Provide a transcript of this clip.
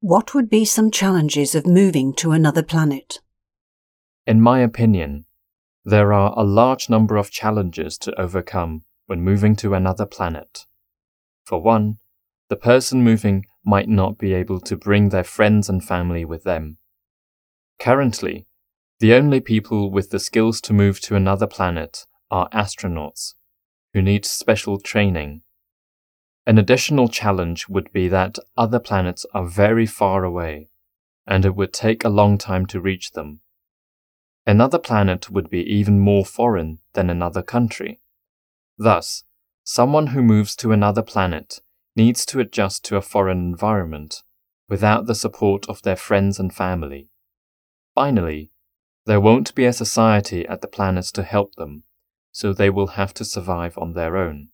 What would be some challenges of moving to another planet? In my opinion, there are a large number of challenges to overcome when moving to another planet. For one, the person moving might not be able to bring their friends and family with them. Currently, the only people with the skills to move to another planet are astronauts, who need special training. An additional challenge would be that other planets are very far away, and it would take a long time to reach them. Another planet would be even more foreign than another country. Thus, someone who moves to another planet needs to adjust to a foreign environment without the support of their friends and family. Finally, there won't be a society at the planet to help them, so they will have to survive on their own.